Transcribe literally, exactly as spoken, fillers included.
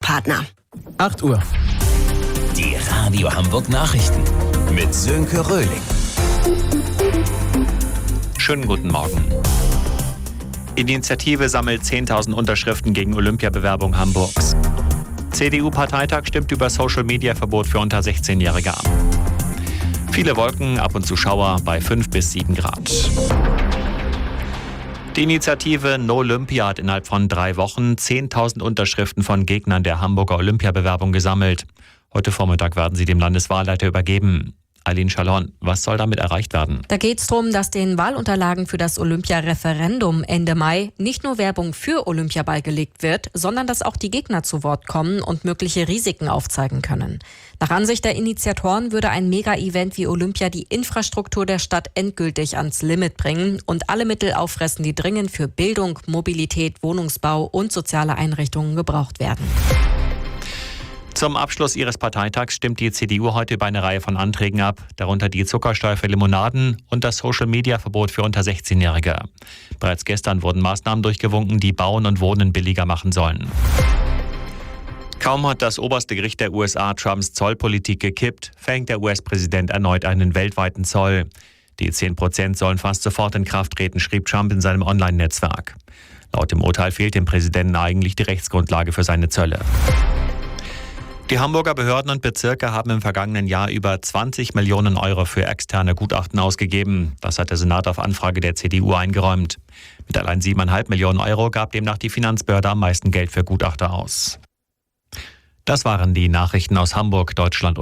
Werbepartner. acht Uhr. Die Radio Hamburg Nachrichten mit Sönke Röhling. Schönen guten Morgen. Initiative sammelt zehntausend Unterschriften gegen Olympiabewerbung Hamburgs. C D U-Parteitag stimmt über Social-Media-Verbot für unter sechzehnjährige ab. Viele Wolken, ab und zu Schauer bei fünf bis sieben Grad. Die Initiative No Olympia hat innerhalb von drei Wochen zehntausend Unterschriften von Gegnern der Hamburger Olympiabewerbung gesammelt. Heute Vormittag werden sie dem Landeswahlleiter übergeben. Eileen Schallhorn, was soll damit erreicht werden? Da geht es darum, dass den Wahlunterlagen für das Olympia-Referendum Ende Mai nicht nur Werbung für Olympia beigelegt wird, sondern dass auch die Gegner zu Wort kommen und mögliche Risiken aufzeigen können. Nach Ansicht der Initiatoren würde ein Mega-Event wie Olympia die Infrastruktur der Stadt endgültig ans Limit bringen und alle Mittel auffressen, die dringend für Bildung, Mobilität, Wohnungsbau und soziale Einrichtungen gebraucht werden. Zum Abschluss ihres Parteitags stimmt die C D U heute über eine Reihe von Anträgen ab, darunter die Zuckersteuer für Limonaden und das Social-Media-Verbot für unter sechzehnjährige. Bereits gestern wurden Maßnahmen durchgewunken, die Bauen und Wohnen billiger machen sollen. Kaum hat das oberste Gericht der U S A Trumps Zollpolitik gekippt, verhängt der U S-Präsident erneut einen weltweiten Zoll. Die zehn Prozent sollen fast sofort in Kraft treten, schrieb Trump in seinem Online-Netzwerk. Laut dem Urteil fehlt dem Präsidenten eigentlich die Rechtsgrundlage für seine Zölle. Die Hamburger Behörden und Bezirke haben im vergangenen Jahr über zwanzig Millionen Euro für externe Gutachten ausgegeben. Das hat der Senat auf Anfrage der C D U eingeräumt. Mit allein sieben Komma fünf Millionen Euro gab demnach die Finanzbehörde am meisten Geld für Gutachter aus. Das waren die Nachrichten aus Hamburg, Deutschland und